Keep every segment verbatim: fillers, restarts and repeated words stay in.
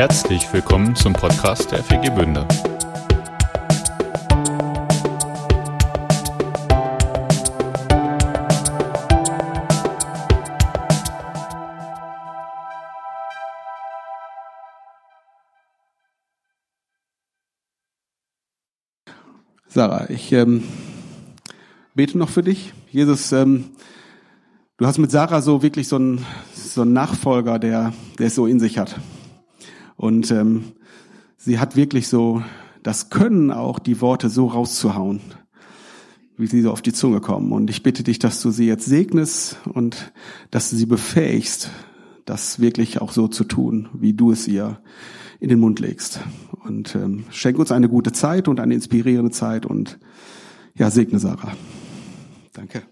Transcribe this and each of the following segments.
Herzlich willkommen zum Podcast der F E G Bünde. Sarah, ich ähm, bete noch für dich. Jesus, ähm, du hast mit Sarah so wirklich so einen, so einen Nachfolger, der, der es so in sich hat. Und ähm, sie hat wirklich so das Können, auch die Worte so rauszuhauen, wie sie so auf die Zunge kommen. Und ich bitte dich, dass du sie jetzt segnest und dass du sie befähigst, das wirklich auch so zu tun, wie du es ihr in den Mund legst. Und ähm, schenk uns eine gute Zeit und eine inspirierende Zeit und ja, segne Sarah. Danke.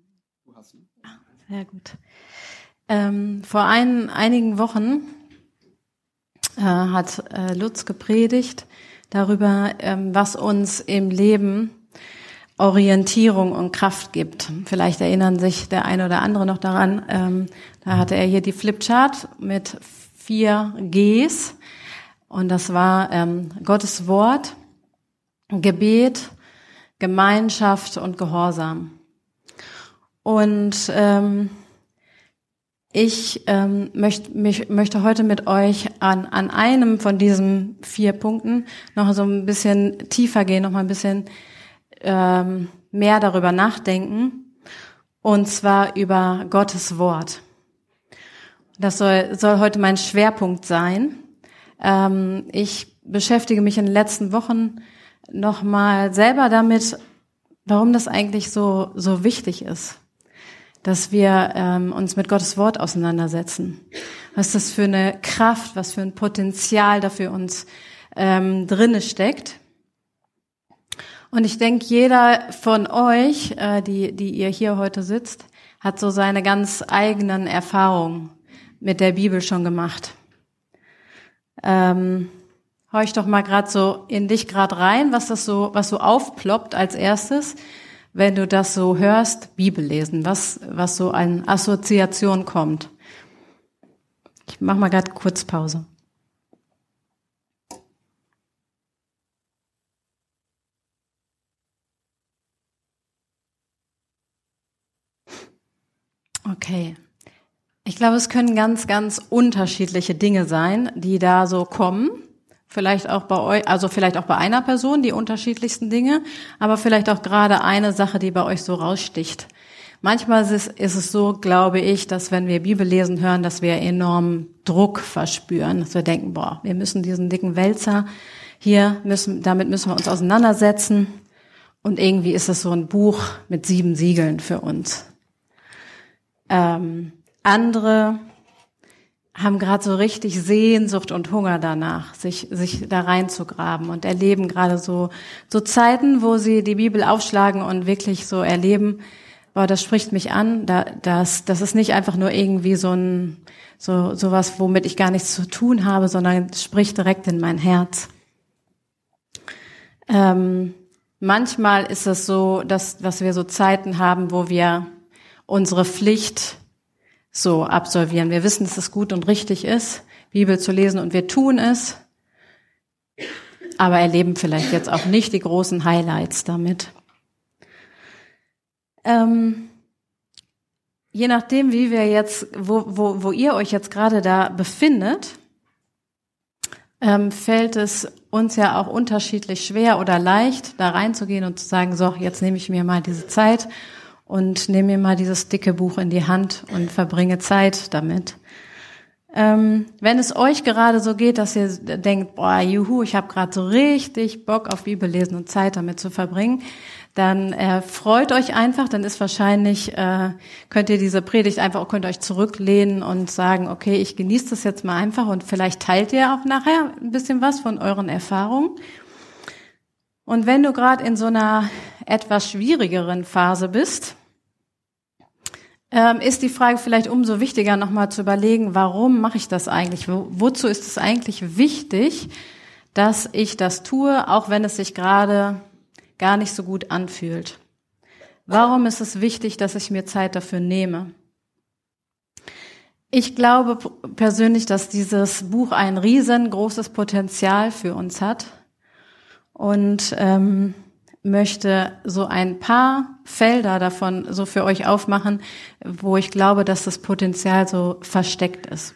Sehr gut. Ähm, vor ein, einigen Wochen äh, hat äh, Lutz gepredigt darüber, ähm, was uns im Leben Orientierung und Kraft gibt. Vielleicht erinnern sich der eine oder andere noch daran. Ähm, da hatte er hier die Flipchart mit vier Gs. Und das war ähm, Gottes Wort, Gebet, Gemeinschaft und Gehorsam. Und ähm, ich ähm, möcht, mich, möchte heute mit euch an, an einem von diesen vier Punkten noch so ein bisschen tiefer gehen, noch mal ein bisschen ähm, mehr darüber nachdenken. Und zwar über Gottes Wort. Das soll, soll heute mein Schwerpunkt sein. Ähm, ich beschäftige mich in den letzten Wochen noch mal selber damit, warum das eigentlich so so wichtig ist, dass wir ähm, uns mit Gottes Wort auseinandersetzen. Was das für eine Kraft, was für ein Potenzial da für uns ähm, drinne steckt. Und ich denke, jeder von euch, äh, die die ihr hier heute sitzt, hat so seine ganz eigenen Erfahrungen mit der Bibel schon gemacht. Ähm, hör ich doch mal gerade so in dich gerade rein, was das so, was so aufploppt als erstes, wenn du das so hörst, Bibel lesen, was, was so an Assoziation kommt. Ich mach mal gerade kurz Pause. Okay. Ich glaube, es können ganz, ganz unterschiedliche Dinge sein, die da so kommen. Vielleicht auch bei euch, also vielleicht auch bei einer Person die unterschiedlichsten Dinge, aber vielleicht auch gerade eine Sache, die bei euch so raussticht. Manchmal ist es, ist es so, glaube ich, dass wenn wir Bibel lesen hören, dass wir enormen Druck verspüren, dass wir denken, boah, wir müssen diesen dicken Wälzer hier müssen, damit müssen wir uns auseinandersetzen. Und irgendwie ist es so ein Buch mit sieben Siegeln für uns. Ähm, Andere haben gerade so richtig Sehnsucht und Hunger danach, sich sich da reinzugraben und erleben gerade so so Zeiten, wo sie die Bibel aufschlagen und wirklich so erleben, boah, das spricht mich an, da, das das ist nicht einfach nur irgendwie so ein so sowas, womit ich gar nichts zu tun habe, sondern es spricht direkt in mein Herz. Ähm, manchmal ist es so, dass dass wir so Zeiten haben, wo wir unsere Pflicht so absolvieren. Wir wissen, dass es gut und richtig ist, Bibel zu lesen, und wir tun es, aber erleben vielleicht jetzt auch nicht die großen Highlights damit. Ähm, je nachdem, wie wir jetzt, wo, wo, wo ihr euch jetzt gerade da befindet, ähm, fällt es uns ja auch unterschiedlich schwer oder leicht, da reinzugehen und zu sagen, so, jetzt nehme ich mir mal diese Zeit und nehme mir mal dieses dicke Buch in die Hand und verbringe Zeit damit. Ähm, wenn es euch gerade so geht, dass ihr denkt, boah, juhu, ich habe gerade so richtig Bock auf Bibel lesen und Zeit damit zu verbringen, dann äh, freut euch einfach, dann ist wahrscheinlich, äh, könnt ihr diese Predigt einfach, könnt euch zurücklehnen und sagen, okay, ich genieße das jetzt mal einfach, und vielleicht teilt ihr auch nachher ein bisschen was von euren Erfahrungen. Und wenn du gerade in so einer etwas schwierigeren Phase bist, ähm, ist die Frage vielleicht umso wichtiger, nochmal zu überlegen, warum mache ich das eigentlich? Wo, wozu ist es eigentlich wichtig, dass ich das tue, auch wenn es sich gerade gar nicht so gut anfühlt? Warum ist es wichtig, dass ich mir Zeit dafür nehme? Ich glaube persönlich, dass dieses Buch ein riesengroßes Potenzial für uns hat und ähm, möchte so ein paar Felder davon so für euch aufmachen, wo ich glaube, dass das Potenzial so versteckt ist.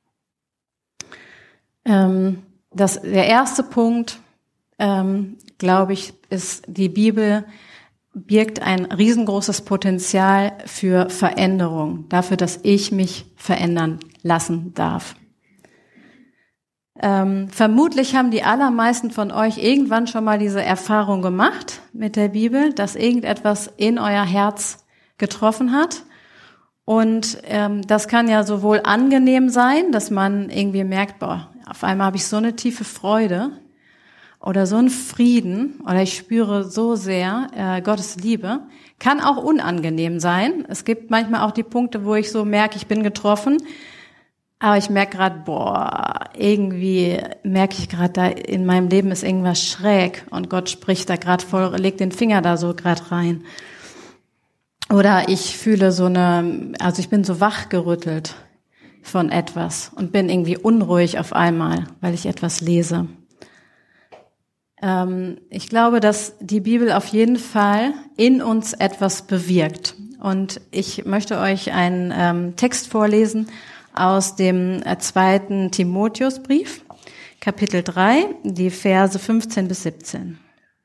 Ähm, das, der erste Punkt, ähm, glaube ich, ist, die Bibel birgt ein riesengroßes Potenzial für Veränderung, dafür, dass ich mich verändern lassen darf. Ähm, vermutlich haben die allermeisten von euch irgendwann schon mal diese Erfahrung gemacht mit der Bibel, dass irgendetwas in euer Herz getroffen hat. Und ähm, das kann ja sowohl angenehm sein, dass man irgendwie merkt, boah, auf einmal habe ich so eine tiefe Freude oder so einen Frieden oder ich spüre so sehr äh, Gottes Liebe. Kann auch unangenehm sein. Es gibt manchmal auch die Punkte, wo ich so merke, ich bin getroffen, aber ich merke gerade, boah, irgendwie merke ich gerade, da in meinem Leben ist irgendwas schräg und Gott spricht da gerade voll, legt den Finger da so gerade rein. Oder ich fühle so eine, also ich bin so wachgerüttelt von etwas und bin irgendwie unruhig auf einmal, weil ich etwas lese. Ähm, ich glaube, dass die Bibel auf jeden Fall in uns etwas bewirkt. Und ich möchte euch einen ähm, Text vorlesen aus dem äh, zweiten Timotheusbrief, Kapitel drei, die Verse fünfzehn bis siebzehn.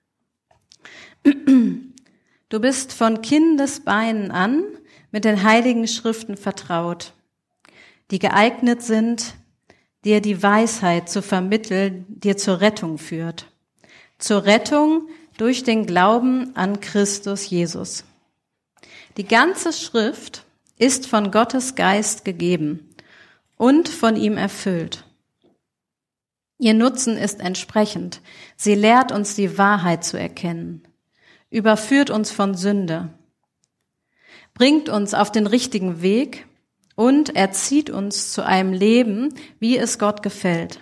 Du bist von Kindesbeinen an mit den heiligen Schriften vertraut, die geeignet sind, dir die Weisheit zu vermitteln, dir zur Rettung führt. Zur Rettung durch den Glauben an Christus Jesus. Die ganze Schrift ist von Gottes Geist gegeben und von ihm erfüllt. Ihr Nutzen ist entsprechend. Sie lehrt uns die Wahrheit zu erkennen, überführt uns von Sünde, bringt uns auf den richtigen Weg und erzieht uns zu einem Leben, wie es Gott gefällt.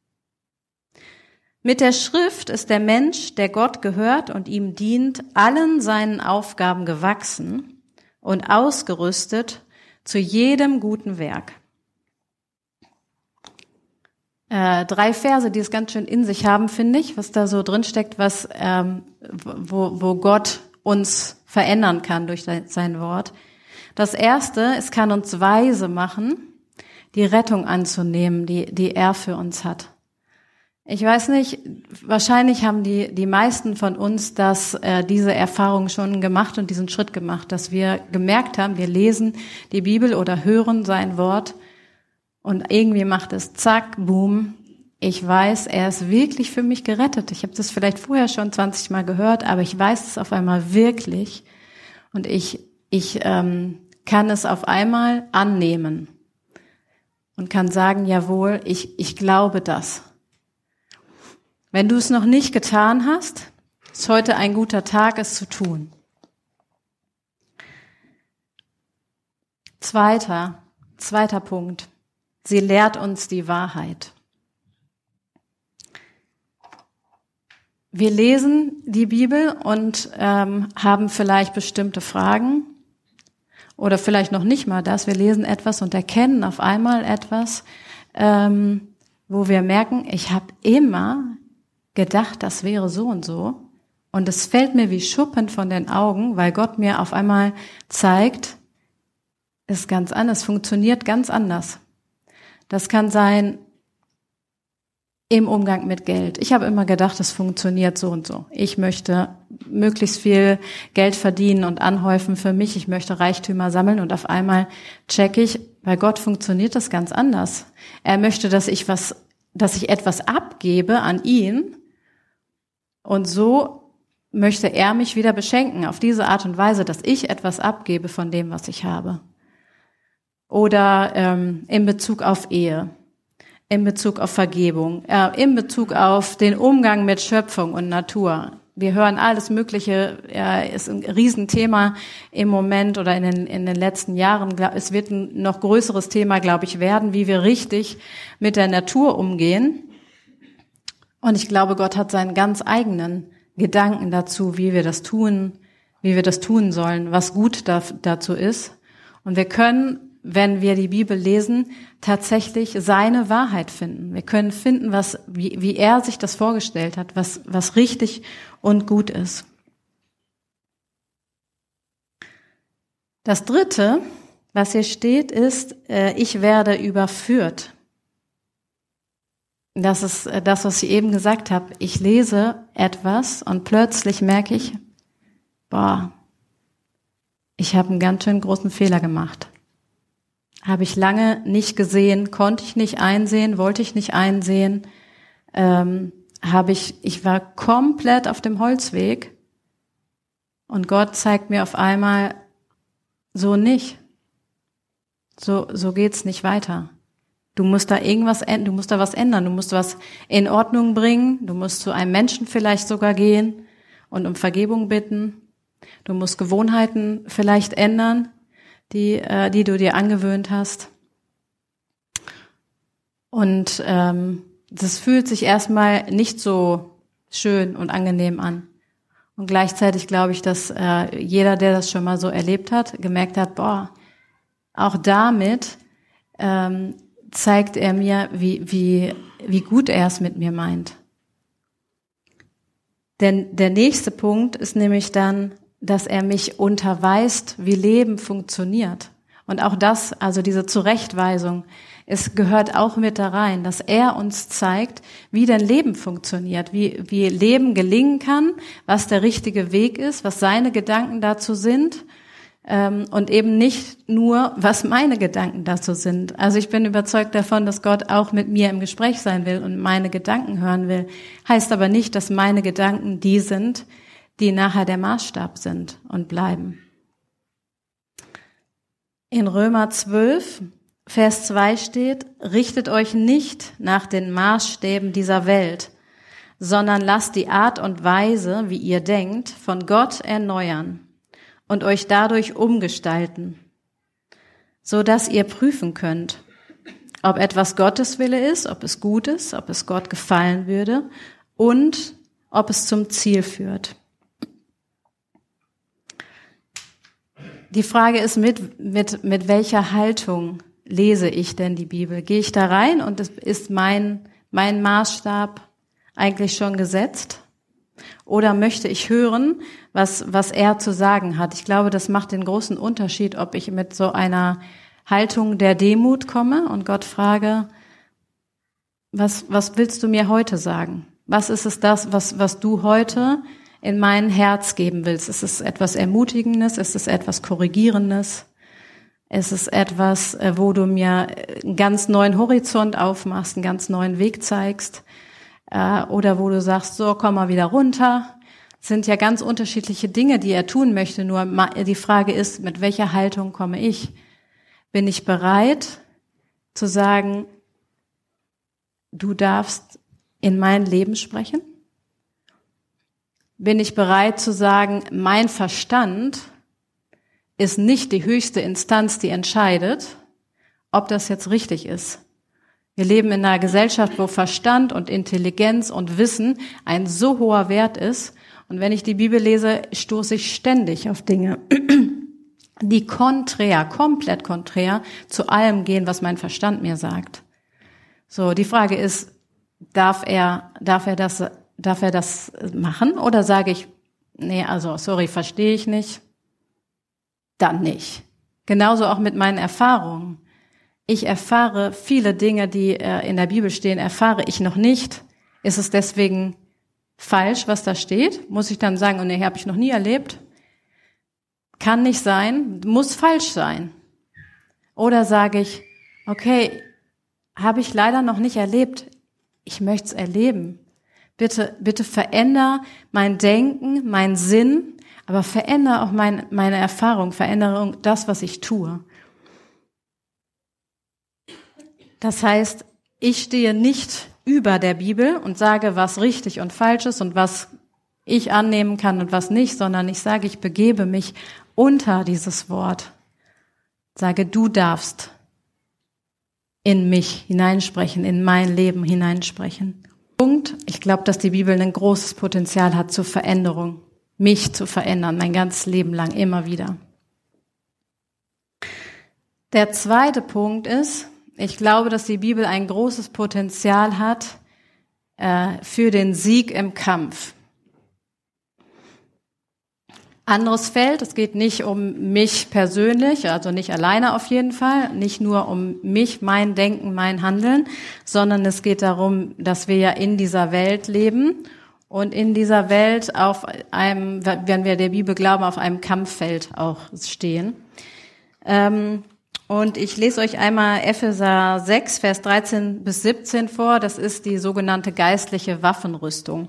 Mit der Schrift ist der Mensch, der Gott gehört und ihm dient, allen seinen Aufgaben gewachsen und ausgerüstet zu jedem guten Werk. Äh, drei Verse, die es ganz schön in sich haben, finde ich, was da so drin steckt, was ähm, wo, wo Gott uns verändern kann durch sein Wort. Das erste, es kann uns weise machen, die Rettung anzunehmen, die die er für uns hat. Ich weiß nicht, wahrscheinlich haben die die meisten von uns das äh, diese Erfahrung schon gemacht und diesen Schritt gemacht, dass wir gemerkt haben, wir lesen die Bibel oder hören sein Wort und irgendwie macht es zack, boom, ich weiß, er ist wirklich für mich gerettet. Ich habe das vielleicht vorher schon zwanzig Mal gehört, aber ich weiß es auf einmal wirklich und ich ich ähm, kann es auf einmal annehmen und kann sagen, jawohl, ich ich glaube das. Wenn du es noch nicht getan hast, ist heute ein guter Tag, es zu tun. Zweiter, zweiter Punkt. Sie lehrt uns die Wahrheit. Wir lesen die Bibel und ähm, haben vielleicht bestimmte Fragen oder vielleicht noch nicht mal das. Wir lesen etwas und erkennen auf einmal etwas, ähm, wo wir merken, ich habe immer gedacht, das wäre so und so. Und es fällt mir wie Schuppen von den Augen, weil Gott mir auf einmal zeigt, ist ganz anders, funktioniert ganz anders. Das kann sein im Umgang mit Geld. Ich habe immer gedacht, es funktioniert so und so. Ich möchte möglichst viel Geld verdienen und anhäufen für mich. Ich möchte Reichtümer sammeln und auf einmal checke ich, bei Gott funktioniert das ganz anders. Er möchte, dass ich was, dass ich etwas abgebe an ihn. Und so möchte er mich wieder beschenken, auf diese Art und Weise, dass ich etwas abgebe von dem, was ich habe. Oder ähm, in Bezug auf Ehe, in Bezug auf Vergebung, äh, in Bezug auf den Umgang mit Schöpfung und Natur. Wir hören alles Mögliche, äh, ist ein Riesenthema im Moment oder in den, in den letzten Jahren. Es wird ein noch größeres Thema, glaube ich, werden, wie wir richtig mit der Natur umgehen. Und ich glaube, Gott hat seinen ganz eigenen Gedanken dazu, wie wir das tun, wie wir das tun sollen, was gut da, dazu ist. Und wir können wenn wir die Bibel lesen, tatsächlich seine Wahrheit finden. Wir können finden, was, wie, wie er sich das vorgestellt hat, was, was richtig und gut ist. Das Dritte, was hier steht, ist, äh, ich werde überführt. Das ist äh, das, was ich eben gesagt habe. Ich lese etwas und plötzlich merke ich, boah, ich habe einen ganz schön großen Fehler gemacht. Habe ich lange nicht gesehen, konnte ich nicht einsehen, wollte ich nicht einsehen. Ähm, habe ich, ich war komplett auf dem Holzweg und Gott zeigt mir auf einmal, so nicht. So, so geht's nicht weiter. Du musst da irgendwas ändern, du musst da was ändern, du musst was in Ordnung bringen, du musst zu einem Menschen vielleicht sogar gehen und um Vergebung bitten. Du musst Gewohnheiten vielleicht ändern, die, äh, die du dir angewöhnt hast. Und ähm, das fühlt sich erstmal nicht so schön und angenehm an. Und gleichzeitig glaube ich, dass äh, jeder, der das schon mal so erlebt hat, gemerkt hat, boah, auch damit ähm, zeigt er mir, wie, wie, wie gut er es mit mir meint. Denn der nächste Punkt ist nämlich dann, dass er mich unterweist, wie Leben funktioniert. Und auch das, also diese Zurechtweisung, es gehört auch mit da rein, dass er uns zeigt, wie denn Leben funktioniert, wie, wie Leben gelingen kann, was der richtige Weg ist, was seine Gedanken dazu sind, ähm, und eben nicht nur, was meine Gedanken dazu sind. Also ich bin überzeugt davon, dass Gott auch mit mir im Gespräch sein will und meine Gedanken hören will. Heißt aber nicht, dass meine Gedanken die sind, die nachher der Maßstab sind und bleiben. In Römer zwölf, Vers zwei steht, richtet euch nicht nach den Maßstäben dieser Welt, sondern lasst die Art und Weise, wie ihr denkt, von Gott erneuern und euch dadurch umgestalten, so dass ihr prüfen könnt, ob etwas Gottes Wille ist, ob es gut ist, ob es Gott gefallen würde und ob es zum Ziel führt. Die Frage ist, mit, mit, mit welcher Haltung lese ich denn die Bibel? Gehe ich da rein und ist mein, mein Maßstab eigentlich schon gesetzt? Oder möchte ich hören, was, was er zu sagen hat? Ich glaube, das macht den großen Unterschied, ob ich mit so einer Haltung der Demut komme und Gott frage, was, was willst du mir heute sagen? Was ist es das, was, was du heute in mein Herz geben willst? Ist es etwas Ermutigendes? Ist es etwas Korrigierendes? Ist es etwas, wo du mir einen ganz neuen Horizont aufmachst, einen ganz neuen Weg zeigst? Oder wo du sagst, so, komm mal wieder runter. Das sind ja ganz unterschiedliche Dinge, die er tun möchte. Nur die Frage ist, mit welcher Haltung komme ich? Bin ich bereit zu sagen, du darfst in mein Leben sprechen? Bin ich bereit zu sagen, mein Verstand ist nicht die höchste Instanz, die entscheidet, ob das jetzt richtig ist? Wir leben in einer Gesellschaft, wo Verstand und Intelligenz und Wissen ein so hoher Wert ist. Und wenn ich die Bibel lese, stoße ich ständig auf Dinge, die konträr, komplett konträr zu allem gehen, was mein Verstand mir sagt. So, die Frage ist, darf er, darf er das, darf er das machen? Oder sage ich, nee, also, sorry, verstehe ich nicht. Dann nicht. Genauso auch mit meinen Erfahrungen. Ich erfahre viele Dinge, die äh, in der Bibel stehen, erfahre ich noch nicht. Ist es deswegen falsch, was da steht? Muss ich dann sagen, oh nee, habe ich noch nie erlebt? Kann nicht sein, muss falsch sein. Oder sage ich, okay, habe ich leider noch nicht erlebt, ich möchte es erleben. Bitte, bitte veränder mein Denken, mein Sinn, aber verändere auch mein, meine Erfahrung, verändere das, was ich tue. Das heißt, ich stehe nicht über der Bibel und sage, was richtig und falsch ist und was ich annehmen kann und was nicht, sondern ich sage, ich begebe mich unter dieses Wort. Sage, du darfst in mich hineinsprechen, in mein Leben hineinsprechen. Punkt. Ich glaube, dass die Bibel ein großes Potenzial hat zur Veränderung, mich zu verändern, mein ganzes Leben lang, immer wieder. Der zweite Punkt ist, ich glaube, dass die Bibel ein großes Potenzial hat äh, für den Sieg im Kampf. Anderes Feld, es geht nicht um mich persönlich, also nicht alleine auf jeden Fall, nicht nur um mich, mein Denken, mein Handeln, sondern es geht darum, dass wir ja in dieser Welt leben und in dieser Welt auf einem, wenn wir der Bibel glauben, auf einem Kampffeld auch stehen. Ähm, und ich lese euch einmal Epheser sechs, Vers dreizehn bis siebzehn vor, das ist die sogenannte geistliche Waffenrüstung.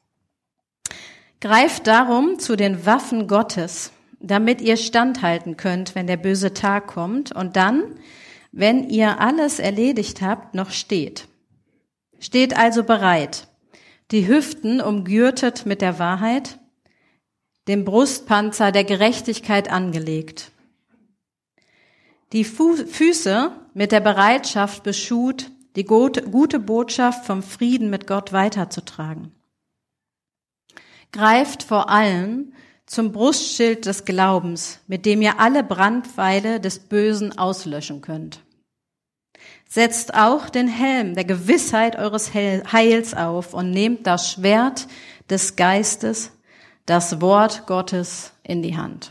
Greift darum zu den Waffen Gottes, damit ihr standhalten könnt, wenn der böse Tag kommt und dann, wenn ihr alles erledigt habt, noch steht. Steht also bereit, die Hüften umgürtet mit der Wahrheit, den Brustpanzer der Gerechtigkeit angelegt, die Fu- Füße mit der Bereitschaft beschut, die gute Botschaft vom Frieden mit Gott weiterzutragen. Greift vor allem zum Brustschild des Glaubens, mit dem ihr alle Brandpfeile des Bösen auslöschen könnt. Setzt auch den Helm der Gewissheit eures Heils auf und nehmt das Schwert des Geistes, das Wort Gottes, in die Hand.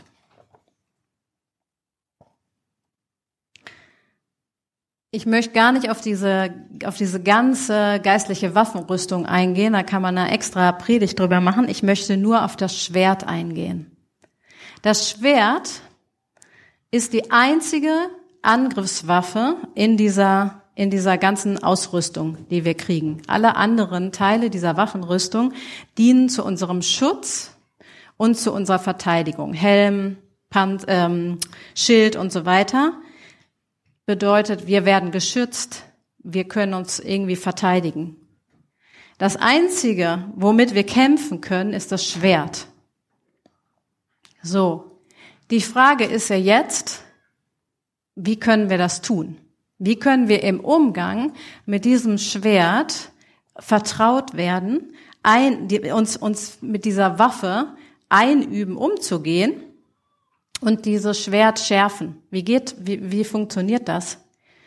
Ich möchte gar nicht auf diese, auf diese ganze geistliche Waffenrüstung eingehen, da kann man eine extra Predigt drüber machen. Ich möchte nur auf das Schwert eingehen. Das Schwert ist die einzige Angriffswaffe in dieser, in dieser ganzen Ausrüstung, die wir kriegen. Alle anderen Teile dieser Waffenrüstung dienen zu unserem Schutz und zu unserer Verteidigung. Helm, Pan- ähm, Schild und so weiter. Bedeutet, wir werden geschützt, wir können uns irgendwie verteidigen. Das Einzige, womit wir kämpfen können, ist das Schwert. So, die Frage ist ja jetzt, wie können wir das tun? Wie können wir im Umgang mit diesem Schwert vertraut werden, ein, die, uns, uns mit dieser Waffe einüben, umzugehen? Und dieses Schwert schärfen. Wie geht, wie, wie funktioniert das?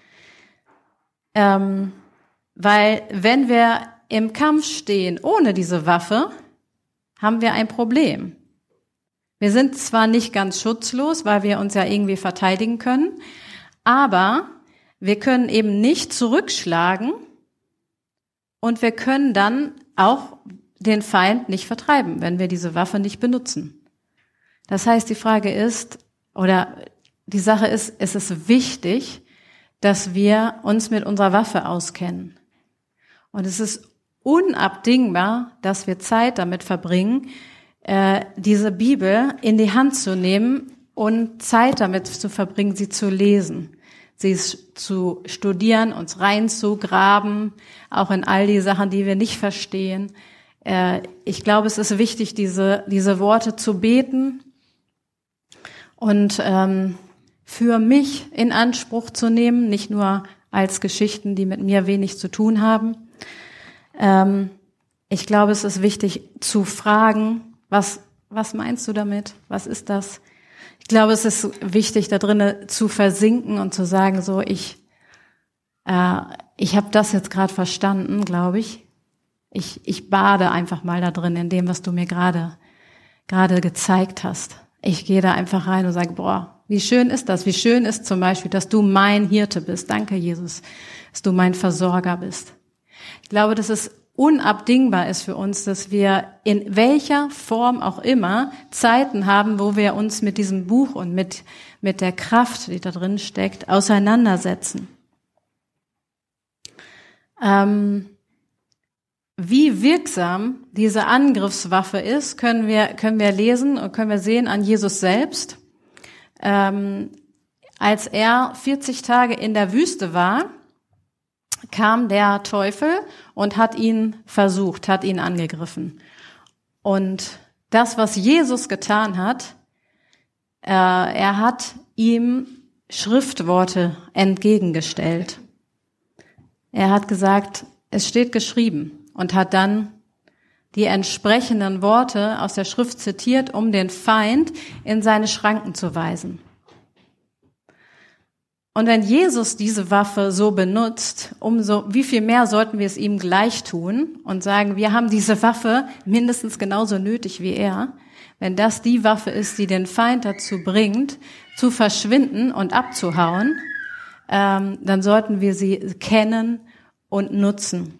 Ähm, weil wenn wir im Kampf stehen ohne diese Waffe, haben wir ein Problem. Wir sind zwar nicht ganz schutzlos, weil wir uns ja irgendwie verteidigen können, aber wir können eben nicht zurückschlagen und wir können dann auch den Feind nicht vertreiben, wenn wir diese Waffe nicht benutzen. Das heißt, die Frage ist, oder die Sache ist, es ist wichtig, dass wir uns mit unserer Waffe auskennen. Und es ist unabdingbar, dass wir Zeit damit verbringen, äh, diese Bibel in die Hand zu nehmen und Zeit damit zu verbringen, sie zu lesen, sie zu studieren, uns reinzugraben, auch in all die Sachen, die wir nicht verstehen. Äh, ich glaube, es ist wichtig, diese, diese Worte zu beten, und ähm, für mich in Anspruch zu nehmen, nicht nur als Geschichten, die mit mir wenig zu tun haben. Ähm, ich glaube, es ist wichtig zu fragen, was was meinst du damit? Was ist das? Ich glaube, es ist wichtig, da drinnen zu versinken und zu sagen, so ich äh, ich habe das jetzt gerade verstanden, glaube ich. Ich ich bade einfach mal da drin in dem, was du mir gerade gerade gezeigt hast. Ich gehe da einfach rein und sage, boah, wie schön ist das? Wie schön ist zum Beispiel, dass du mein Hirte bist. Danke, Jesus, dass du mein Versorger bist. Ich glaube, dass es unabdingbar ist für uns, dass wir in welcher Form auch immer Zeiten haben, wo wir uns mit diesem Buch und mit, mit der Kraft, die da drin steckt, auseinandersetzen. Ähm, Wie wirksam diese Angriffswaffe ist, können wir können wir lesen und können wir sehen an Jesus selbst. Ähm, als er vierzig Tage in der Wüste war, kam der Teufel und hat ihn versucht, hat ihn angegriffen. Und das, was Jesus getan hat, äh, er hat ihm Schriftworte entgegengestellt. Er hat gesagt, es steht geschrieben. Und hat dann die entsprechenden Worte aus der Schrift zitiert, um den Feind in seine Schranken zu weisen. Und wenn Jesus diese Waffe so benutzt, umso, wie viel mehr sollten wir es ihm gleich tun und sagen, wir haben diese Waffe mindestens genauso nötig wie er. Wenn das die Waffe ist, die den Feind dazu bringt, zu verschwinden und abzuhauen, ähm, dann sollten wir sie kennen und nutzen.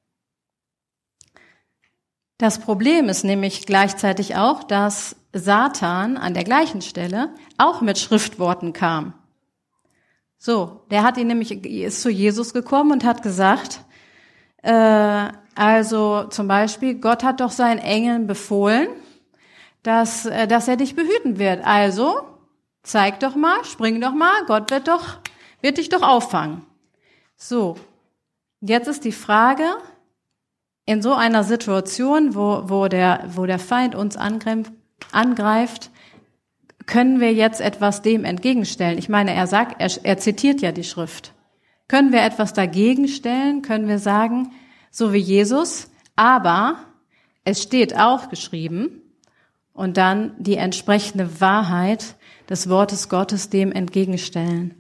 Das Problem ist nämlich gleichzeitig auch, dass Satan an der gleichen Stelle auch mit Schriftworten kam. So, der hat ihn nämlich, ist zu Jesus gekommen und hat gesagt, äh, also zum Beispiel, Gott hat doch seinen Engeln befohlen, dass, äh, dass er dich behüten wird. Also, zeig doch mal, spring doch mal, Gott wird doch, wird dich doch auffangen. So, jetzt ist die Frage, in so einer Situation, wo, wo der, wo der Feind uns angreift, angreift, können wir jetzt etwas dem entgegenstellen? Ich meine, er sagt, er, er zitiert ja die Schrift. Können wir etwas dagegen stellen? Können wir sagen, so wie Jesus, aber es steht auch geschrieben und dann die entsprechende Wahrheit des Wortes Gottes dem entgegenstellen?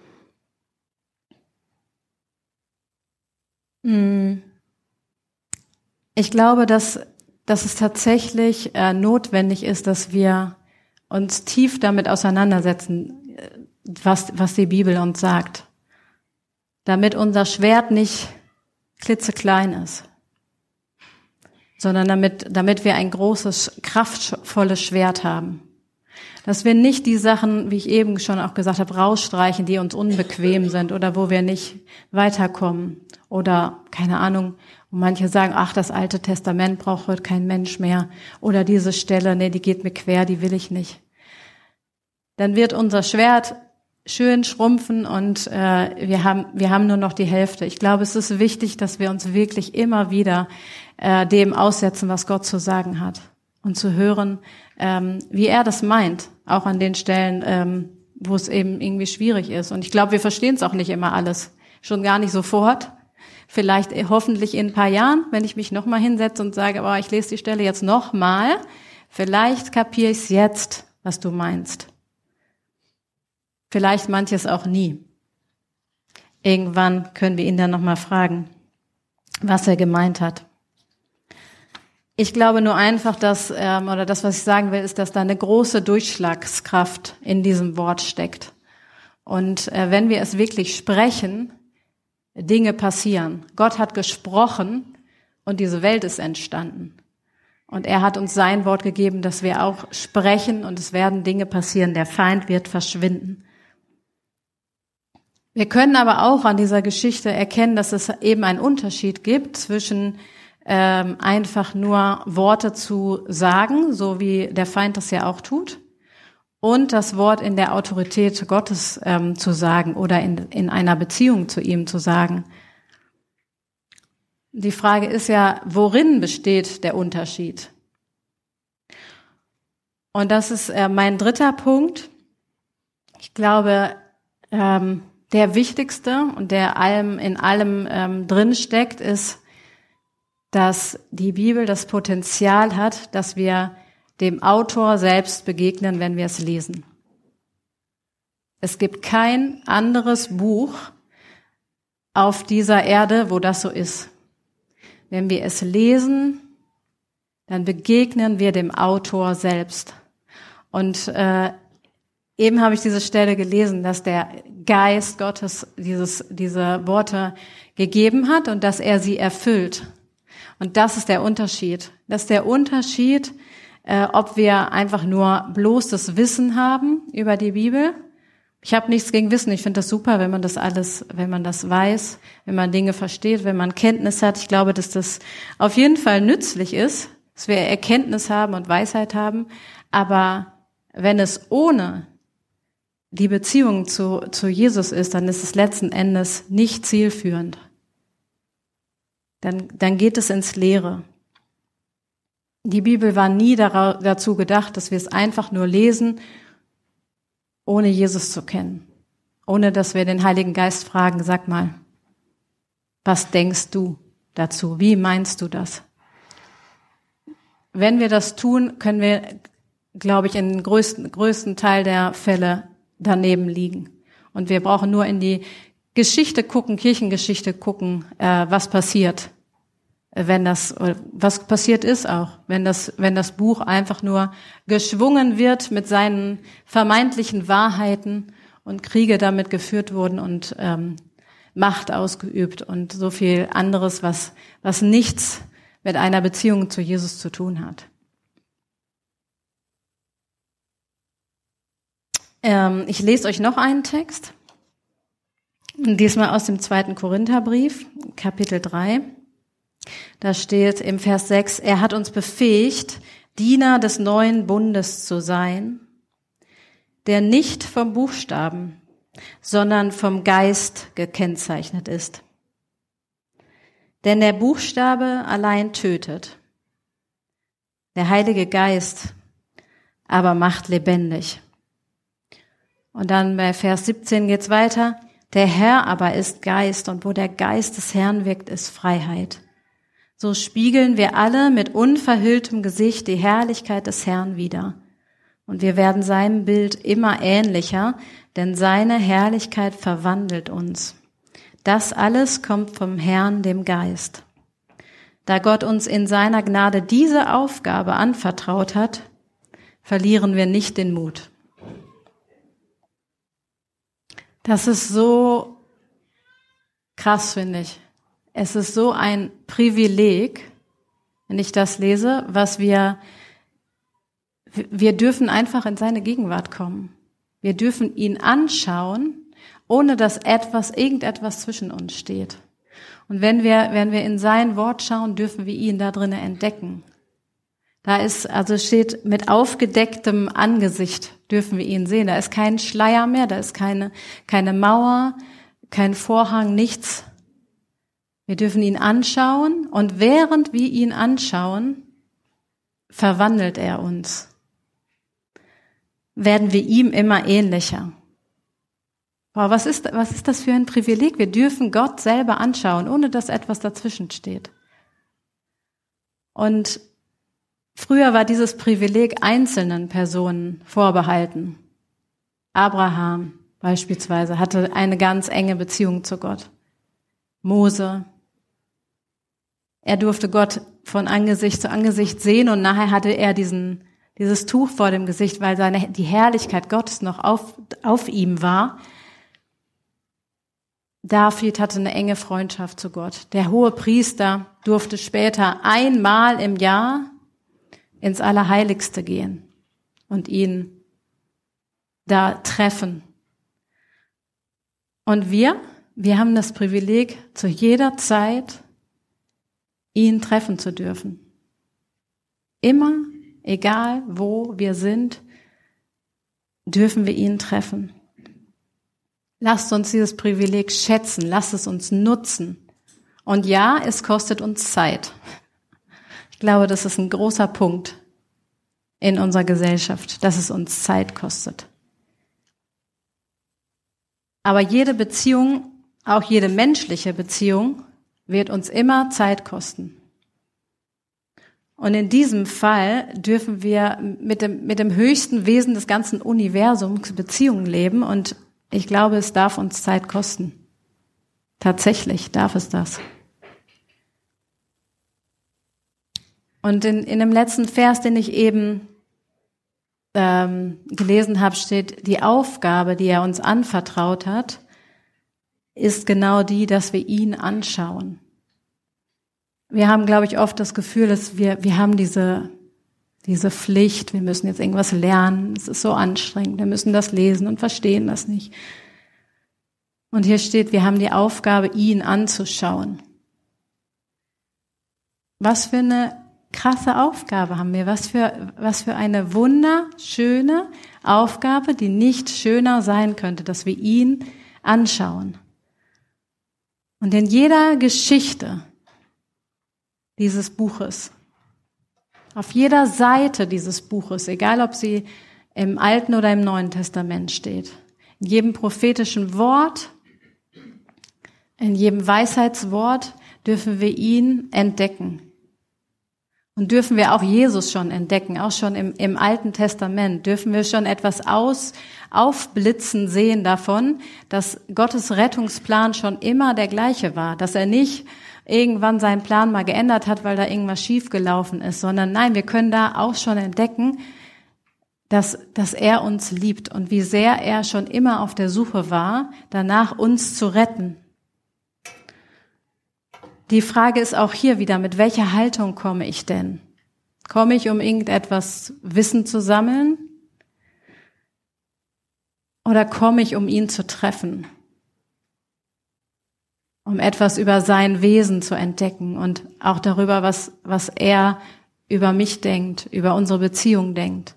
Ich glaube, dass, dass es tatsächlich äh, notwendig ist, dass wir uns tief damit auseinandersetzen, was, was die Bibel uns sagt, damit unser Schwert nicht klitzeklein ist, sondern damit, damit wir ein großes, kraftvolles Schwert haben. Dass wir nicht die Sachen, wie ich eben schon auch gesagt habe, rausstreichen, die uns unbequem sind oder wo wir nicht weiterkommen oder, keine Ahnung, und manche sagen, ach, das Alte Testament braucht heute kein Mensch mehr. Oder diese Stelle, nee, die geht mir quer, die will ich nicht. Dann wird unser Schwert schön schrumpfen und äh, wir haben wir haben nur noch die Hälfte. Ich glaube, es ist wichtig, dass wir uns wirklich immer wieder äh, dem aussetzen, was Gott zu sagen hat. Und zu hören, ähm, wie er das meint. Auch an den Stellen, ähm, wo es eben irgendwie schwierig ist. Und ich glaube, wir verstehen es auch nicht immer alles. Schon gar nicht sofort. Vielleicht äh, hoffentlich in ein paar Jahren, wenn ich mich nochmal hinsetze und sage, aber ich lese die Stelle jetzt nochmal, vielleicht kapiere ich es jetzt, was du meinst. Vielleicht manches auch nie. Irgendwann können wir ihn dann nochmal fragen, was er gemeint hat. Ich glaube nur einfach, dass, ähm, oder das, was ich sagen will, ist, dass da eine große Durchschlagskraft in diesem Wort steckt. Und äh, wenn wir es wirklich sprechen, Dinge passieren. Gott hat gesprochen und diese Welt ist entstanden. Und er hat uns sein Wort gegeben, dass wir auch sprechen und es werden Dinge passieren. Der Feind wird verschwinden. Wir können aber auch an dieser Geschichte erkennen, dass es eben einen Unterschied gibt zwischen ähm, einfach nur Worte zu sagen, so wie der Feind das ja auch tut, und das Wort in der Autorität Gottes ähm, zu sagen oder in, in einer Beziehung zu ihm zu sagen. Die Frage ist ja, worin besteht der Unterschied? Und das ist äh, mein dritter Punkt. Ich glaube, ähm, der wichtigste und der allem in allem ähm, drin steckt, ist, dass die Bibel das Potenzial hat, dass wir dem Autor selbst begegnen, wenn wir es lesen. Es gibt kein anderes Buch auf dieser Erde, wo das so ist. Wenn wir es lesen, dann begegnen wir dem Autor selbst. Und äh, eben habe ich diese Stelle gelesen, dass der Geist Gottes dieses, diese Worte gegeben hat und dass er sie erfüllt. Und das ist der Unterschied. Das ist der Unterschied, äh, ob wir einfach nur bloß das Wissen haben über die Bibel. Ich habe nichts gegen Wissen. Ich finde das super, wenn man das alles, wenn man das weiß, wenn man Dinge versteht, wenn man Kenntnis hat. Ich glaube, dass das auf jeden Fall nützlich ist, dass wir Erkenntnis haben und Weisheit haben. Aber wenn es ohne die Beziehung zu, zu Jesus ist, dann ist es letzten Endes nicht zielführend. Dann, dann geht es ins Leere. Die Bibel war nie dazu gedacht, dass wir es einfach nur lesen, ohne Jesus zu kennen. Ohne, dass wir den Heiligen Geist fragen, sag mal, was denkst du dazu? Wie meinst du das? Wenn wir das tun, können wir, glaube ich, in den größten, größten Teil der Fälle daneben liegen. Und wir brauchen nur in die Geschichte gucken, Kirchengeschichte gucken, äh, was passiert, wenn das, was passiert ist auch, wenn das, wenn das Buch einfach nur geschwungen wird mit seinen vermeintlichen Wahrheiten und Kriege damit geführt wurden und ähm, Macht ausgeübt und so viel anderes, was, was nichts mit einer Beziehung zu Jesus zu tun hat. Ähm, ich lese euch noch einen Text. Diesmal aus dem zweiten Korintherbrief, Kapitel drei. Da steht im Vers sechs, er hat uns befähigt, Diener des neuen Bundes zu sein, der nicht vom Buchstaben, sondern vom Geist gekennzeichnet ist. Denn der Buchstabe allein tötet, der Heilige Geist aber macht lebendig. Und dann bei Vers siebzehn geht's weiter, der Herr aber ist Geist und wo der Geist des Herrn wirkt, ist Freiheit. So spiegeln wir alle mit unverhülltem Gesicht die Herrlichkeit des Herrn wider. Und wir werden seinem Bild immer ähnlicher, denn seine Herrlichkeit verwandelt uns. Das alles kommt vom Herrn, dem Geist. Da Gott uns in seiner Gnade diese Aufgabe anvertraut hat, verlieren wir nicht den Mut. Das ist so krass, finde ich. Es ist so ein Privileg, wenn ich das lese, was wir, wir dürfen einfach in seine Gegenwart kommen. Wir dürfen ihn anschauen, ohne dass etwas, irgendetwas zwischen uns steht. Und wenn wir, wenn wir in sein Wort schauen, dürfen wir ihn da drinnen entdecken. Da ist, also steht, mit aufgedecktem Angesicht dürfen wir ihn sehen. Da ist kein Schleier mehr, da ist keine, keine Mauer, kein Vorhang, nichts. Wir dürfen ihn anschauen und während wir ihn anschauen, verwandelt er uns. Werden wir ihm immer ähnlicher. Boah, was ist, was ist das für ein Privileg? Wir dürfen Gott selber anschauen, ohne dass etwas dazwischen steht. Und früher war dieses Privileg einzelnen Personen vorbehalten. Abraham beispielsweise hatte eine ganz enge Beziehung zu Gott. Mose. Er durfte Gott von Angesicht zu Angesicht sehen und nachher hatte er diesen, dieses Tuch vor dem Gesicht, weil seine, die Herrlichkeit Gottes noch auf, auf ihm war. David hatte eine enge Freundschaft zu Gott. Der hohe Priester durfte später einmal im Jahr ins Allerheiligste gehen und ihn da treffen. Und wir, wir haben das Privileg, zu jeder Zeit ihn treffen zu dürfen. Immer, egal wo wir sind, dürfen wir ihn treffen. Lasst uns dieses Privileg schätzen, lasst es uns nutzen. Und ja, es kostet uns Zeit. Ich glaube, das ist ein großer Punkt in unserer Gesellschaft, dass es uns Zeit kostet. Aber jede Beziehung, auch jede menschliche Beziehung, wird uns immer Zeit kosten. Und in diesem Fall dürfen wir mit dem, mit dem höchsten Wesen des ganzen Universums Beziehungen leben und ich glaube, es darf uns Zeit kosten. Tatsächlich darf es das. Und in, in dem letzten Vers, den ich eben ähm, gelesen habe, steht, die Aufgabe, die er uns anvertraut hat, ist genau die, dass wir ihn anschauen. Wir haben, glaube ich, oft das Gefühl, dass wir, wir haben diese, diese Pflicht, wir müssen jetzt irgendwas lernen, es ist so anstrengend, wir müssen das lesen und verstehen das nicht. Und hier steht, wir haben die Aufgabe, ihn anzuschauen. Was für eine krasse Aufgabe haben wir, was für, was für eine wunderschöne Aufgabe, die nicht schöner sein könnte, dass wir ihn anschauen. Und in jeder Geschichte dieses Buches, auf jeder Seite dieses Buches, egal ob sie im Alten oder im Neuen Testament steht, in jedem prophetischen Wort, in jedem Weisheitswort dürfen wir ihn entdecken. Und dürfen wir auch Jesus schon entdecken, auch schon im, im Alten Testament, dürfen wir schon etwas aus, aufblitzen sehen davon, dass Gottes Rettungsplan schon immer der gleiche war, dass er nicht irgendwann seinen Plan mal geändert hat, weil da irgendwas schiefgelaufen ist, sondern nein, wir können da auch schon entdecken, dass, dass er uns liebt und wie sehr er schon immer auf der Suche war, danach uns zu retten. Die Frage ist auch hier wieder, mit welcher Haltung komme ich denn? Komme ich, um irgendetwas Wissen zu sammeln? Oder komme ich, um ihn zu treffen? Um etwas über sein Wesen zu entdecken und auch darüber, was, was er über mich denkt, über unsere Beziehung denkt.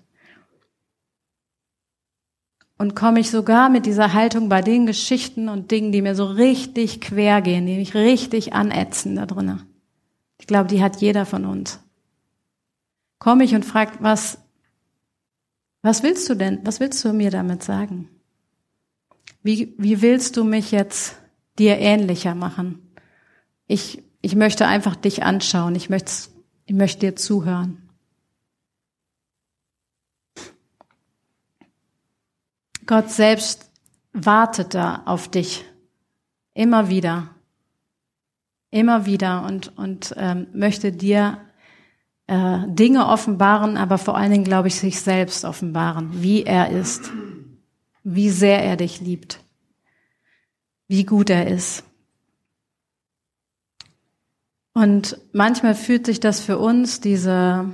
Und komme ich sogar mit dieser Haltung bei den Geschichten und Dingen, die mir so richtig quer gehen, die mich richtig anätzen da drinnen. Ich glaube, die hat jeder von uns. Komme ich und frage, was, was willst du denn? Was willst du mir damit sagen? Wie, wie willst du mich jetzt dir ähnlicher machen? Ich, ich möchte einfach dich anschauen. Ich möchte, ich möchte dir zuhören. Gott selbst wartet da auf dich. Immer wieder. Immer wieder und, und ähm, möchte dir äh, Dinge offenbaren, aber vor allen Dingen, glaube ich, sich selbst offenbaren, wie er ist, wie sehr er dich liebt, wie gut er ist. Und manchmal fühlt sich das für uns, diese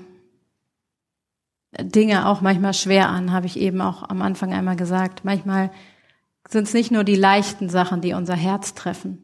Dinge auch manchmal schwer an, habe ich eben auch am Anfang einmal gesagt. Manchmal sind es nicht nur die leichten Sachen, die unser Herz treffen.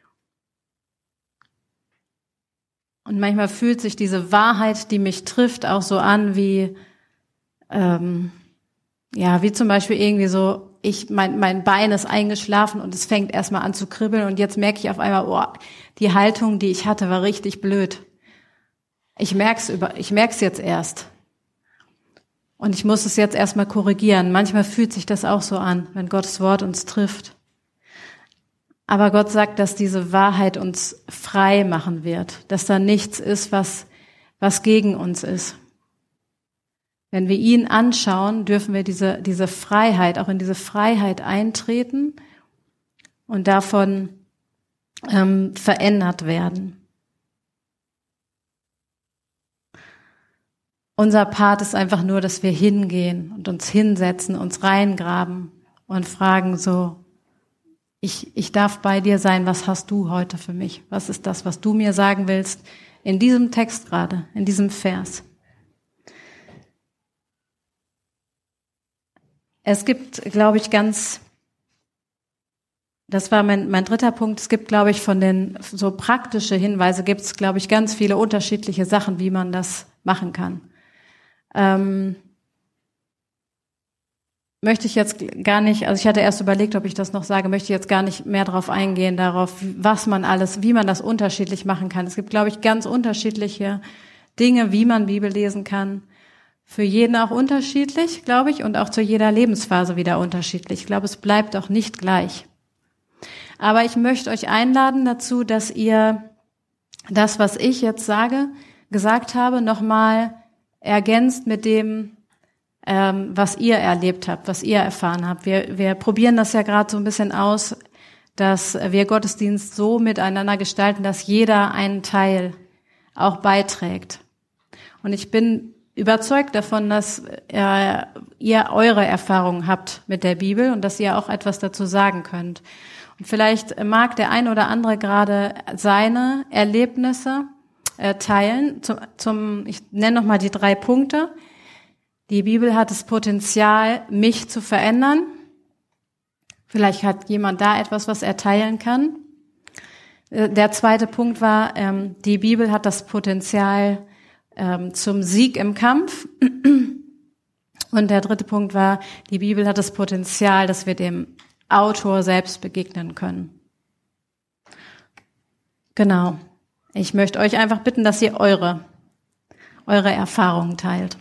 Und manchmal fühlt sich diese Wahrheit, die mich trifft, auch so an wie, ähm, ja, wie zum Beispiel irgendwie so, ich, mein, mein Bein ist eingeschlafen und es fängt erstmal an zu kribbeln und jetzt merke ich auf einmal, oh, die Haltung, die ich hatte, war richtig blöd. Ich merk's über, ich merk's jetzt erst. Und ich muss es jetzt erstmal korrigieren. Manchmal fühlt sich das auch so an, wenn Gottes Wort uns trifft. Aber Gott sagt, dass diese Wahrheit uns frei machen wird, dass da nichts ist, was, was gegen uns ist. Wenn wir ihn anschauen, dürfen wir diese, diese Freiheit, auch in diese Freiheit eintreten und davon ähm, verändert werden. Unser Part ist einfach nur, dass wir hingehen und uns hinsetzen, uns reingraben und fragen so, ich, ich darf bei dir sein, was hast du heute für mich? Was ist das, was du mir sagen willst in diesem Text gerade, in diesem Vers? Es gibt, glaube ich, ganz, das war mein, mein dritter Punkt, es gibt, glaube ich, von den so praktische Hinweise gibt es, glaube ich, ganz viele unterschiedliche Sachen, wie man das machen kann. Ähm, möchte ich jetzt gar nicht, also ich hatte erst überlegt, ob ich das noch sage, möchte ich jetzt gar nicht mehr darauf eingehen, darauf, was man alles, wie man das unterschiedlich machen kann. Es gibt, glaube ich, ganz unterschiedliche Dinge, wie man Bibel lesen kann. Für jeden auch unterschiedlich, glaube ich, und auch zu jeder Lebensphase wieder unterschiedlich. Ich glaube, es bleibt auch nicht gleich. Aber ich möchte euch einladen dazu, dass ihr das, was ich jetzt sage, gesagt habe, nochmal ergänzt mit dem, ähm, was ihr erlebt habt, was ihr erfahren habt. Wir, wir probieren das ja gerade so ein bisschen aus, dass wir Gottesdienst so miteinander gestalten, dass jeder einen Teil auch beiträgt. Und ich bin überzeugt davon, dass äh, ihr eure Erfahrungen habt mit der Bibel und dass ihr auch etwas dazu sagen könnt. Und vielleicht mag der ein oder andere gerade seine Erlebnisse äh, teilen. Zum, zum, ich nenne noch mal die drei Punkte. Die Bibel hat das Potenzial, mich zu verändern. Vielleicht hat jemand da etwas, was er teilen kann. Äh, der zweite Punkt war, ähm, die Bibel hat das Potenzial ähm, zum Sieg im Kampf. Und der dritte Punkt war, die Bibel hat das Potenzial, dass wir dem Autor selbst begegnen können. Genau. Ich möchte euch einfach bitten, dass ihr eure, eure Erfahrungen teilt.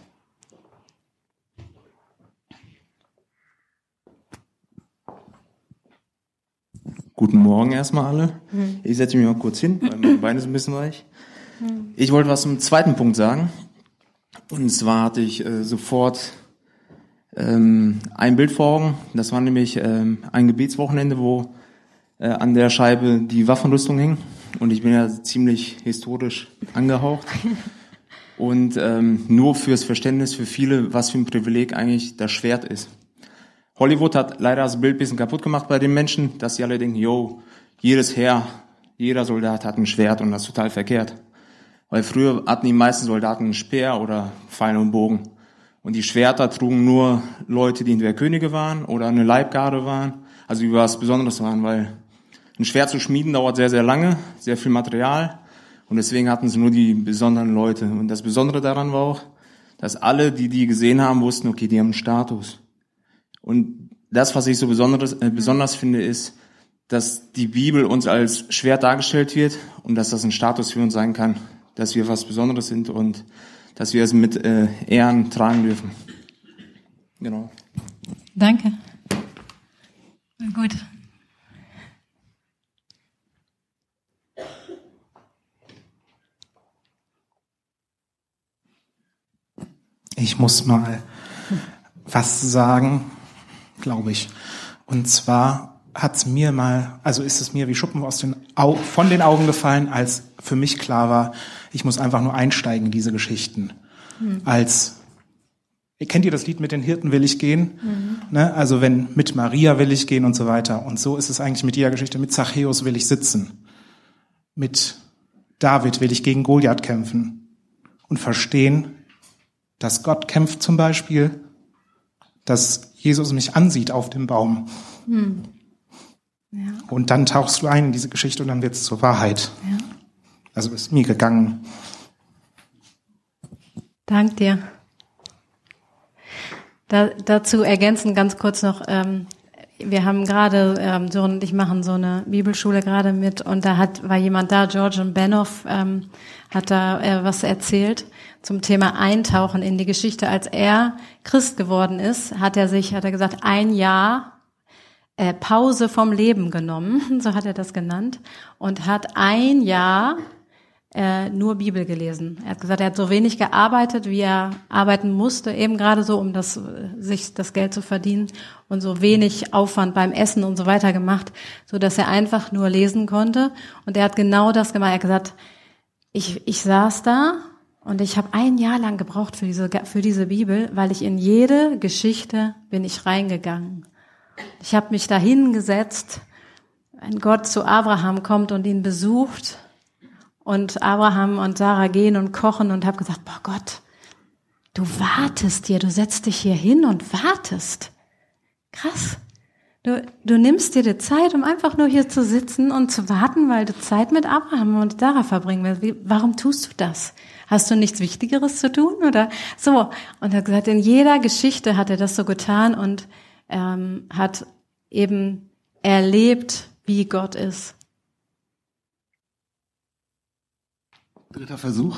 Guten Morgen erstmal alle. Ich setze mich mal kurz hin, weil mein Bein ist ein bisschen weich. Ich wollte was zum zweiten Punkt sagen. Und zwar hatte ich äh, sofort ähm, ein Bild vor Augen. Das war nämlich ähm, ein Gebetswochenende, wo äh, an der Scheibe die Waffenrüstung hing. Und ich bin ja ziemlich historisch angehaucht. Und ähm, nur fürs Verständnis für viele, was für ein Privileg eigentlich das Schwert ist. Hollywood hat leider das Bild ein bisschen kaputt gemacht bei den Menschen, dass sie alle denken, yo, jedes Heer, jeder Soldat hat ein Schwert und das ist total verkehrt. Weil früher hatten die meisten Soldaten einen Speer oder Pfeil und Bogen. Und die Schwerter trugen nur Leute, die entweder Könige waren oder eine Leibgarde waren, also die was Besonderes waren, weil ein Schwert zu schmieden dauert sehr, sehr lange, sehr viel Material und deswegen hatten sie nur die besonderen Leute. Und das Besondere daran war auch, dass alle, die die gesehen haben, wussten, okay, die haben einen Status. Und das, was ich so besonderes, äh, besonders finde, ist, dass die Bibel uns als Schwert dargestellt wird und dass das ein Status für uns sein kann, dass wir was Besonderes sind und dass wir es mit äh, Ehren tragen dürfen. Genau. Danke. Gut. Ich muss mal was sagen, glaube ich. Und zwar hat's mir mal, also ist es mir wie Schuppen aus den Au- von den Augen gefallen, als für mich klar war, ich muss einfach nur einsteigen in diese Geschichten. Mhm. Als, kennt ihr das Lied mit den Hirten will ich gehen? Mhm. Ne? Also wenn mit Maria will ich gehen und so weiter. Und so ist es eigentlich mit jeder Geschichte. Mit Zachäus will ich sitzen. Mit David will ich gegen Goliath kämpfen. Und verstehen, dass Gott kämpft zum Beispiel, dass Jesus mich ansieht auf dem Baum. Mhm. Ja. Und dann tauchst du ein in diese Geschichte und dann wird es zur Wahrheit. Ja. Also ist mir gegangen. Dank dir. Da, dazu ergänzen ganz kurz noch, ähm, wir haben gerade, ähm, Sören und ich machen so eine Bibelschule gerade mit und da hat war jemand da, George Benoff, ähm, hat da äh, was erzählt zum Thema Eintauchen in die Geschichte. Als er Christ geworden ist, hat er sich, hat er gesagt, ein Jahr Äh, Pause vom Leben genommen, so hat er das genannt, und hat ein Jahr äh, nur Bibel gelesen. Er hat gesagt, er hat so wenig gearbeitet, wie er arbeiten musste, eben gerade so, um das, sich das Geld zu verdienen, und so wenig Aufwand beim Essen und so weiter gemacht, so dass er einfach nur lesen konnte. Und er hat genau das gemacht. Er hat gesagt, ich, ich saß da und ich habe ein Jahr lang gebraucht für diese, für diese Bibel, weil ich in jede Geschichte bin ich reingegangen. Ich habe mich da hingesetzt, wenn Gott zu Abraham kommt und ihn besucht und Abraham und Sarah gehen und kochen, und habe gesagt, boah Gott, du wartest hier, du setzt dich hier hin und wartest. Krass. Du, du nimmst dir die Zeit, um einfach nur hier zu sitzen und zu warten, weil du Zeit mit Abraham und Sarah verbringen willst. Wie, warum tust du das? Hast du nichts Wichtigeres zu tun oder so? Und er hat gesagt, in jeder Geschichte hat er das so getan und Ähm, hat eben erlebt, wie Gott ist. Dritter Versuch.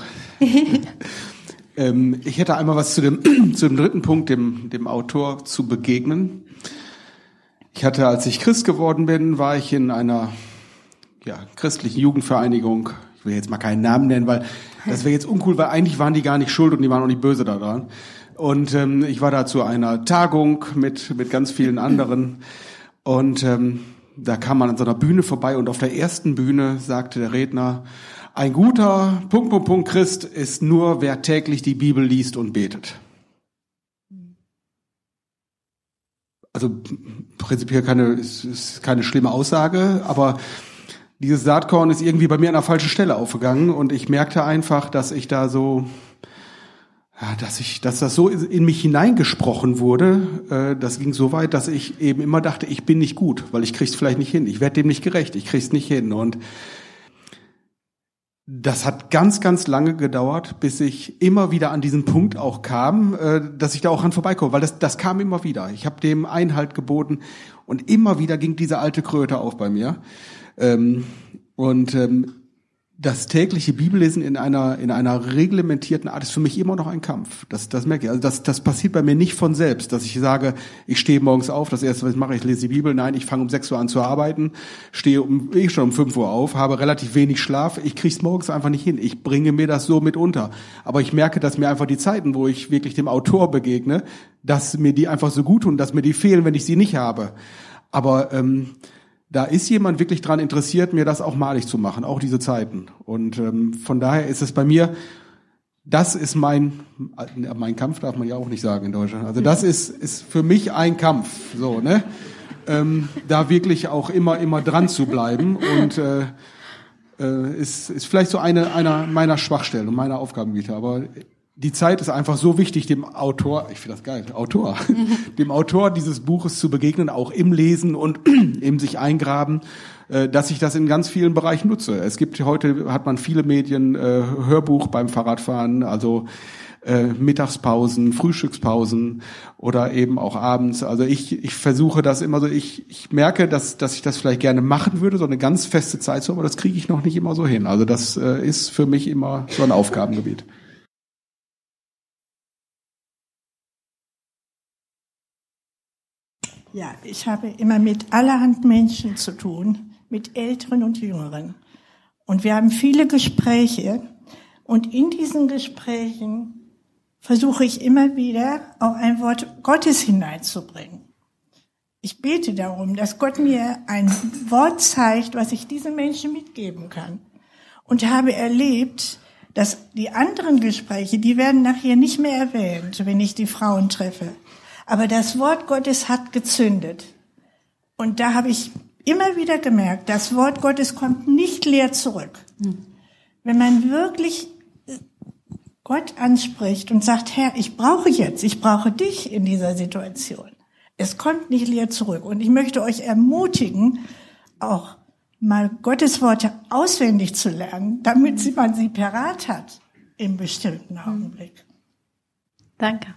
ähm, ich hätte einmal was zu dem, zu dem dritten Punkt, dem, dem Autor zu begegnen. Ich hatte, als ich Christ geworden bin, war ich in einer ja, christlichen Jugendvereinigung. Ich will jetzt mal keinen Namen nennen, weil das wäre jetzt uncool, weil eigentlich waren die gar nicht schuld und die waren auch nicht böse daran. Und ähm, ich war da zu einer Tagung mit mit ganz vielen anderen und ähm, da kam man an so einer Bühne vorbei und auf der ersten Bühne sagte der Redner, ein guter Punkt, Punkt, Punkt Christ ist nur, wer täglich die Bibel liest und betet. Also prinzipiell keine, ist, ist keine schlimme Aussage, aber dieses Saatkorn ist irgendwie bei mir an der falschen Stelle aufgegangen und ich merkte einfach, dass ich da so... Ja, dass ich, dass das so in mich hineingesprochen wurde, äh, das ging so weit, dass ich eben immer dachte, ich bin nicht gut, weil ich krieg's vielleicht nicht hin, ich werde dem nicht gerecht, ich krieg's nicht hin. Und das hat ganz, ganz lange gedauert, bis ich immer wieder an diesen Punkt auch kam, äh, dass ich da auch ran vorbeikomme, weil das, das kam immer wieder. Ich habe dem Einhalt geboten und immer wieder ging diese alte Kröte auf bei mir. Ähm, und ähm, das tägliche Bibellesen in einer in einer reglementierten Art ist für mich immer noch ein Kampf. Das das merke ich. Also das das passiert bei mir nicht von selbst, dass ich sage, ich stehe morgens auf, das erste, was ich mache, ich lese die Bibel. Nein, ich fange um sechs Uhr an zu arbeiten, stehe um ich schon um fünf Uhr auf, habe relativ wenig Schlaf. Ich kriege es morgens einfach nicht hin. Ich bringe mir das so mit unter. Aber ich merke, dass mir einfach die Zeiten, wo ich wirklich dem Autor begegne, dass mir die einfach so gut tun, dass mir die fehlen, wenn ich sie nicht habe. Aber ähm, da ist jemand wirklich dran interessiert, mir das auch malig zu machen, auch diese Zeiten. Und ähm, von daher ist es bei mir, das ist mein, äh, mein Kampf darf man ja auch nicht sagen in Deutschland. Also das ist ist für mich ein Kampf, so ne, ähm, da wirklich auch immer immer dran zu bleiben und äh, äh, ist ist vielleicht so eine einer meiner Schwachstellen und meiner Aufgabengebiete. Aber die Zeit ist einfach so wichtig, dem Autor, ich finde das geil, Autor, dem Autor dieses Buches zu begegnen, auch im Lesen und im sich eingraben, dass ich das in ganz vielen Bereichen nutze. Es gibt heute, hat man viele Medien, Hörbuch beim Fahrradfahren, also Mittagspausen, Frühstückspausen oder eben auch abends. Also ich, ich versuche das immer so, ich, ich merke, dass, dass ich das vielleicht gerne machen würde, so eine ganz feste Zeit zu haben, aber das kriege ich noch nicht immer so hin. Also das ist für mich immer so ein Aufgabengebiet. Ja, ich habe immer mit allerhand Menschen zu tun, mit Älteren und Jüngeren. Und wir haben viele Gespräche. Und in diesen Gesprächen versuche ich immer wieder auch ein Wort Gottes hineinzubringen. Ich bete darum, dass Gott mir ein Wort zeigt, was ich diesen Menschen mitgeben kann. Und habe erlebt, dass die anderen Gespräche, die werden nachher nicht mehr erwähnt, wenn ich die Frauen treffe. Aber das Wort Gottes hat gezündet. Und da habe ich immer wieder gemerkt, das Wort Gottes kommt nicht leer zurück. Hm. Wenn man wirklich Gott anspricht und sagt, Herr, ich brauche jetzt, ich brauche dich in dieser Situation. Es kommt nicht leer zurück. Und ich möchte euch ermutigen, auch mal Gottes Worte auswendig zu lernen, damit man sie parat hat im bestimmten Augenblick. Danke.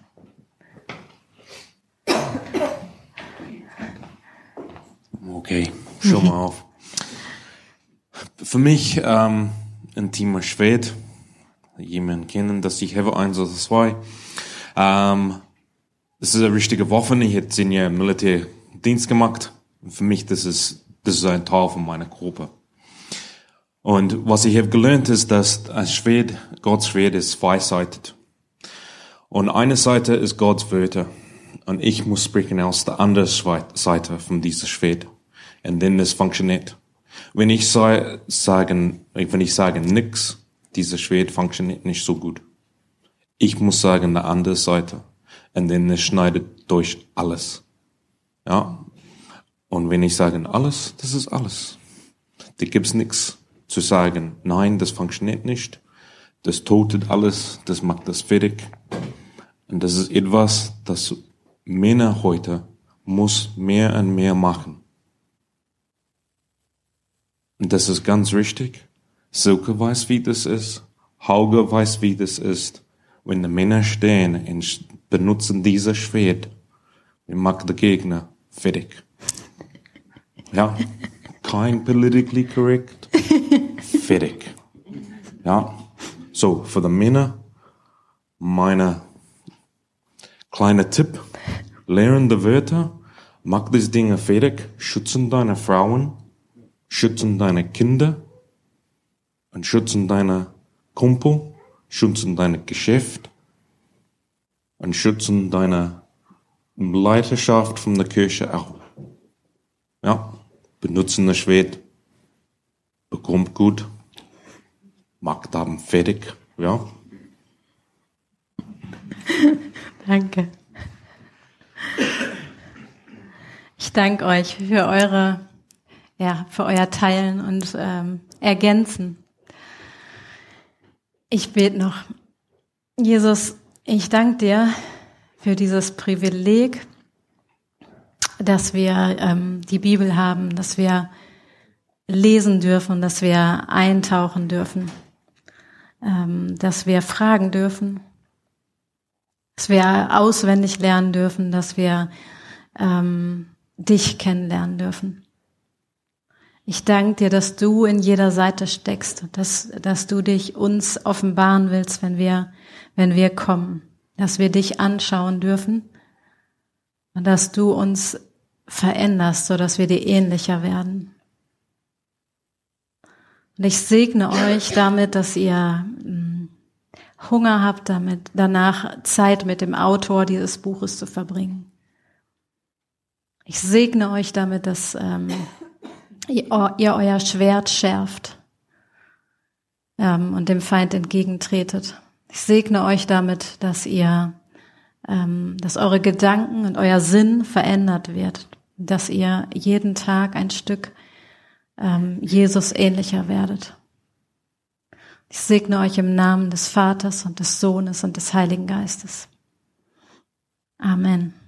Okay, schau mal auf. Für mich ähm, ein Thema Schwert. Jemanden kennen, dass ich habe eins oder zwei. Ähm, das ist eine richtige Waffe. Ich hätte zehn Jahre Militärdienst gemacht. Für mich das ist das ist ein Teil von meiner Gruppe. Und was ich habe gelernt ist, dass ein Schwert, Gottes Schwert ist zweiseitig. Und eine Seite ist Gottes Wörter. Und ich muss sprechen aus der anderen Seite von diesem Schwert. Und dann es funktioniert. Wenn ich sage, sagen, wenn ich sage nix, dieses Schwert funktioniert nicht so gut. Ich muss sagen eine andere Seite. Und dann es schneidet durch alles. Ja. Und wenn ich sage alles, das ist alles. Da gibt's nichts zu sagen. Nein, das funktioniert nicht. Das totet alles. Das macht das fertig. Und das ist etwas, das Männer heute muss mehr und mehr machen. Und das ist ganz richtig. Silke weiß, wie das ist. Hauge weiß, wie das ist. Wenn die Männer stehen und benutzen dieses Schwert, wir machen den Gegner fertig. Ja, kein politically correct. Fertig. Ja, so, für die Männer, meine kleine Tipp, lernen die Wörter, mach diese Dinge fertig, schützen deine Frauen, schützen deine Kinder und schützen deine Kumpel, schützen dein Geschäft und schützen deine Leiterschaft von der Kirche auch. Ja, benutzen das Schwert, bekommt gut, macht haben fertig, ja. Danke. Ich danke euch für eure, ja, für euer Teilen und ähm, Ergänzen. Ich bete noch. Jesus, ich danke dir für dieses Privileg, dass wir ähm, die Bibel haben, dass wir lesen dürfen, dass wir eintauchen dürfen, ähm, dass wir fragen dürfen, dass wir auswendig lernen dürfen, dass wir ähm, dich kennenlernen dürfen. Ich danke dir, dass du in jeder Seite steckst, dass, dass du dich uns offenbaren willst, wenn wir, wenn wir kommen, dass wir dich anschauen dürfen und dass du uns veränderst, so dass wir dir ähnlicher werden. Und ich segne euch damit, dass ihr mh, Hunger habt, damit danach Zeit mit dem Autor dieses Buches zu verbringen. Ich segne euch damit, dass ähm, ihr, ihr euer Schwert schärft ähm, und dem Feind entgegentretet. Ich segne euch damit, dass ihr, ähm, dass eure Gedanken und euer Sinn verändert wird, dass ihr jeden Tag ein Stück ähm, Jesus ähnlicher werdet. Ich segne euch im Namen des Vaters und des Sohnes und des Heiligen Geistes. Amen.